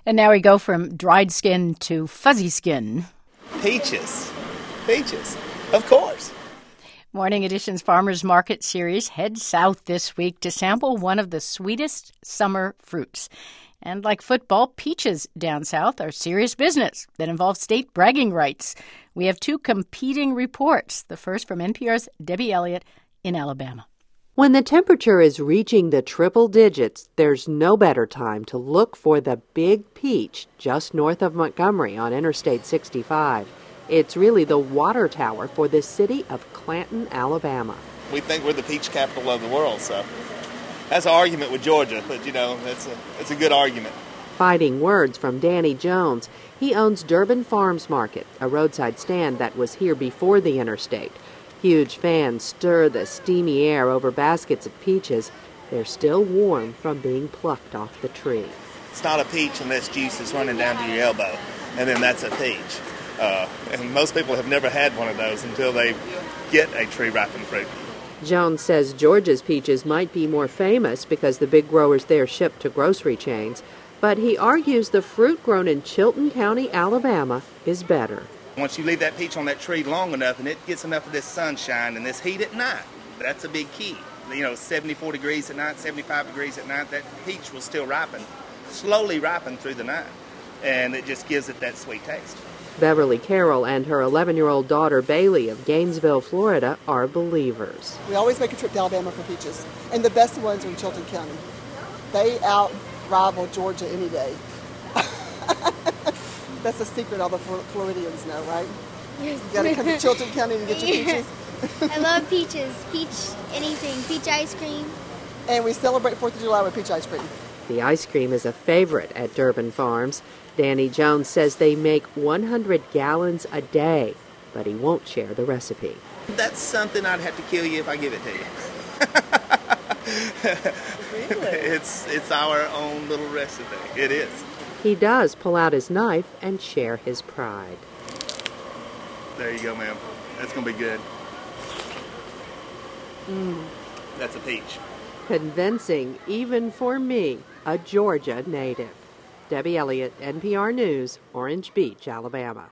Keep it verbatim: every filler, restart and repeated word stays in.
And now we go from dried skin to fuzzy skin. Peaches. Peaches. Of course. Morning Edition's Farmers Market series heads south this week to sample one of the sweetest summer fruits. And like football, peaches down south are serious business that involves state bragging rights. We have two competing reports. The first from N P R's Debbie Elliott in Alabama. When the temperature is reaching the triple digits, there's no better time to look for the Big Peach just north of Montgomery on Interstate sixty-five. It's really the water tower for the city of Clanton, Alabama. We think we're the peach capital of the world, so that's an argument with Georgia, but, you know, that's a, that's a good argument. Fighting words from Danny Jones. He owns Durbin Farms Market, a roadside stand that was here before the interstate. Huge fans stir the steamy air over baskets of peaches. They're still warm from being plucked off the tree. It's not a peach unless juice is running down to your elbow, and then that's a peach. Uh, and most people have never had one of those until they get a tree-ripened fruit. Jones says Georgia's peaches might be more famous because the big growers there ship to grocery chains, but he argues the fruit grown in Chilton County, Alabama, is better. Once you leave that peach on that tree long enough and it gets enough of this sunshine and this heat at night, that's a big key. You know, seventy-four degrees at night, seventy-five degrees at night, that peach will still ripen, slowly ripen through the night, and it just gives it that sweet taste. Beverly Carroll and her eleven-year-old daughter Bailey of Gainesville, Florida, are believers. We always make a trip to Alabama for peaches, and the best ones are in Chilton County. They out-rival Georgia any day. That's a secret all the Floridians know, right? Yes. You gotta come to Chilton County to get your peaches. I love peaches. Peach anything. Peach ice cream. And we celebrate fourth of July with peach ice cream. The ice cream is a favorite at Durbin Farms. Danny Jones says they make one hundred gallons a day, but he won't share the recipe. That's something I'd have to kill you if I give it to you. Really? It's, it's our own little recipe. It is. He does pull out his knife and share his pride. There you go, ma'am. That's going to be good. Mm. That's a peach. Convincing even for me, a Georgia native. Debbie Elliott, N P R News, Orange Beach, Alabama.